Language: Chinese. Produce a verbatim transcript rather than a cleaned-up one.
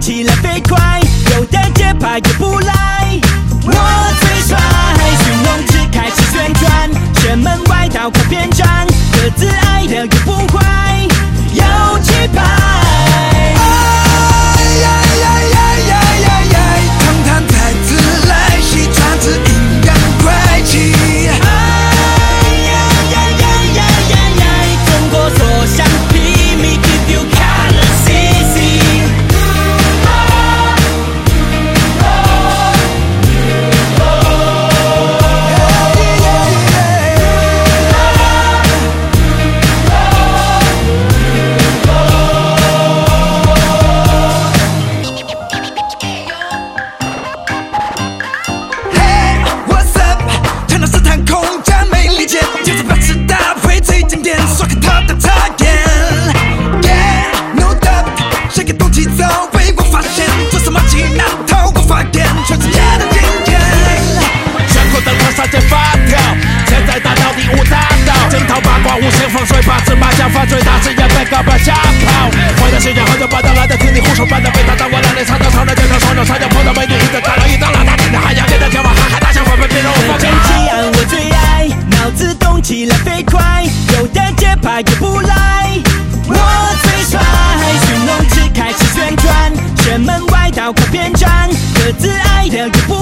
起来飞快，有的节拍也不赖。我最帅，寻龙只开始旋转，全门外道快边站，各自爱的也不坏，有气派。 哎呀呀呀呀呀呀！堂堂太子来袭，抓着阴阳怪气。 哎呀呀呀呀呀呀！中国所向披靡 ，Give you color C C。 无限风水，八字麻将犯罪，大师也被告白吓跑。坏的心眼，好久不到来的听你胡说八道，被打到我哪里唱到唱的健康，双手双脚碰到美女，一个大佬一张拉大顶的海洋，跟着天王哈哈大笑，纷纷变成我放天气暗我最爱，脑子动起来飞快，有的节拍也不赖。我最帅，寻龙只开始旋转，全门外道快边站，各自爱的也不